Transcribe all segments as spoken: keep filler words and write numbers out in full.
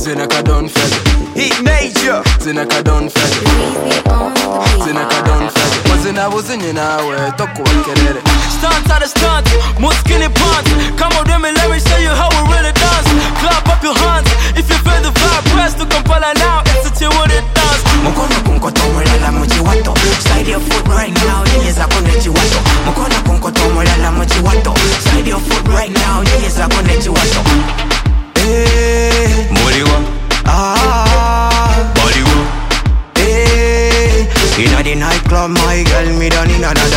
Zinaka done fed. Heat major. Zinaka done fed. Zinaka done fed. Wazina wazini nawe toko kelele. Stunt out of stunt, more skinny pants. Come on, me, let me show you how we really dance. Clap up your hands if you feel the vibe. Press to Kampala now, execute what it does. Mukona kunkotomolala muchiwato. Slide your foot right now, nyeza kone chiwato. Mukona kunkotomolala muchiwato. Slide your foot right now, nyeza kone chiwato. Eh, Moliwa. Ah, Bollywood. eh. Inna the nightclub, my girl, me done in another.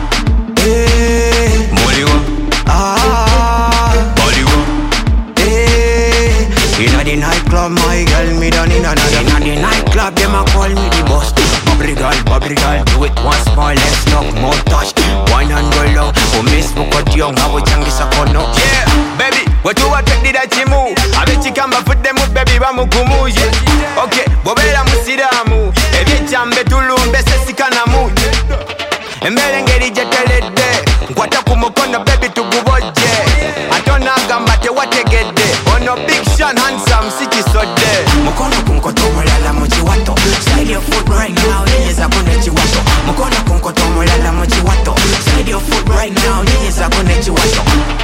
Eh, Moliwa. ah, Bollywood. eh. Inna the nightclub, my girl, me done in another. Inna the nightclub, them a call me the boss. Bubbly girl, bubbly girl, do it once more, let's talk more touch. Wine and go low, oh miss mukoti young, how we changisa kono. Yeah, baby, what you want to do that you move? I bet you come and put them up, baby, bamukumu, yeah. Okay, bobera musiramu. Ebye chambe tulumbe sesikana mu. Embele ngeri jetelede. Nkwata kumukono, baby, tuguboje. Atona gamba te wategede. Ono big Sean handsome, siki sode. Mukona kunkotomolala muchiwato. Slide your foot right now, nyeza kone chiwato. Mukona kunkotomolala muchiwato. Slide your foot right now, nyeza kone chiwato.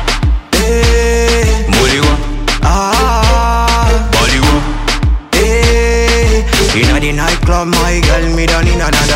Eh, Moliwa. ah, Bollywood. eh. Inna the nightclub, my girl, me done in another.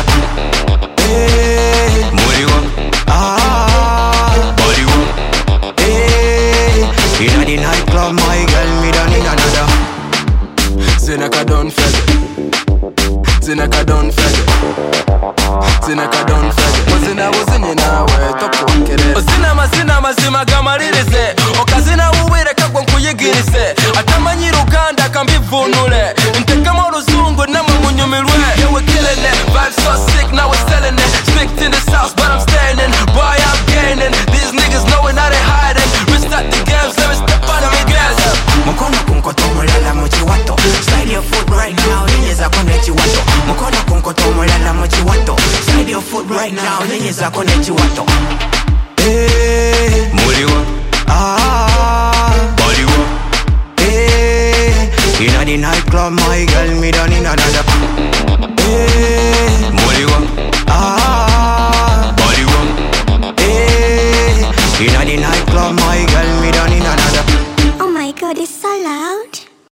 Eh, Moliwa. ah, Bollywood. eh. Inna the nightclub, my girl, me done in another. Zinaka done fed. Zinaka done fed. Zinaka done fed. Wazina wazini nawe toko kelele. Ozina mazina mazima gamalirize. Okazina uwire kagwa nkuyigirise. Atamanyi Uganda kambivunule. Ntekamo oluzungu namwe munyumirwe. Yeah, we're killing it. Vibes so sick, now we're selling it. Strict in the south, but I'm standing. Boy, I'm gaining. These niggas knowing how they hiding. Restart the games, let me step on the gas. Mukona kunkotomolala muchiwato. Slide your foot right now, nyeza kone chiwato. Mukona kunkotomolala muchiwato. Slide your foot right now, nyeza kone chiwato. Eh, Moliwa. ah, Bollywood. eh. Inna the nightclub, my girl,